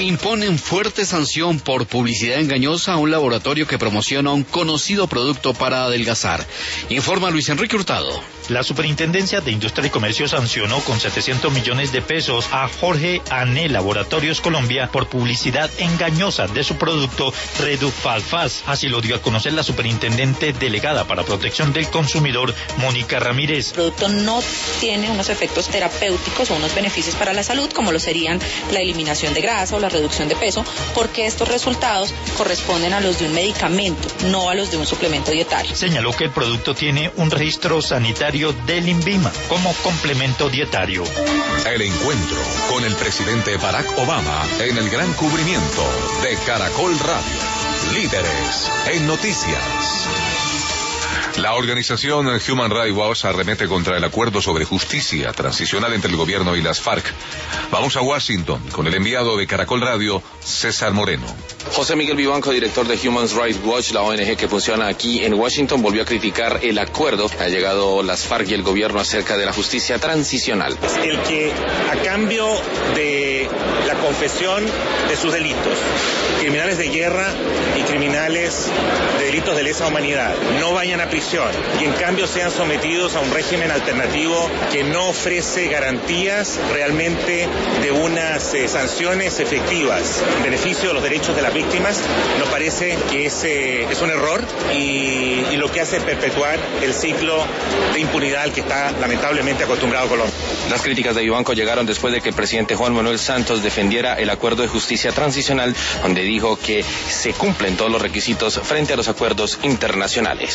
Imponen fuerte sanción por publicidad engañosa a un laboratorio que promociona un conocido producto para adelgazar. Informa Luis Enrique Hurtado. La Superintendencia de Industria y Comercio sancionó con 700 millones de pesos a Jorge Ané Laboratorios Colombia por publicidad engañosa de su producto Redufalfaz. Así lo dio a conocer la superintendente delegada para protección del consumidor, Mónica Ramírez. El producto no tiene unos efectos terapéuticos o unos beneficios para la salud, como lo serían la eliminación de grasa o la reducción de peso, porque estos resultados corresponden a los de un medicamento, no a los de un suplemento dietario. Señaló que el producto tiene un registro sanitario del INVIMA como complemento dietario. El encuentro con el presidente Barack Obama en el gran cubrimiento de Caracol Radio. Líderes en noticias. La organización Human Rights Watch arremete contra el acuerdo sobre justicia transicional entre el gobierno y las FARC. Vamos a Washington con el enviado de Caracol Radio, César Moreno. José Miguel Vivanco, director de Human Rights Watch, la ONG que funciona aquí en Washington, volvió a criticar el acuerdo que ha llegado las FARC y el gobierno acerca de la justicia transicional. El que a cambio de la confesión de sus delitos, criminales de guerra y criminales de delitos de lesa humanidad no vayan a prisión y en cambio sean sometidos a un régimen alternativo que no ofrece garantías realmente de unas sanciones efectivas en beneficio de los derechos de las víctimas, nos parece que es un error y lo que hace es perpetuar el ciclo de impunidad al que está lamentablemente acostumbrado Colombia. Las críticas de Vivanco llegaron después de que el presidente Juan Manuel Santos defendiera el acuerdo de justicia transicional, donde dijo que se cumplen todos los requisitos frente a los acuerdos internacionales.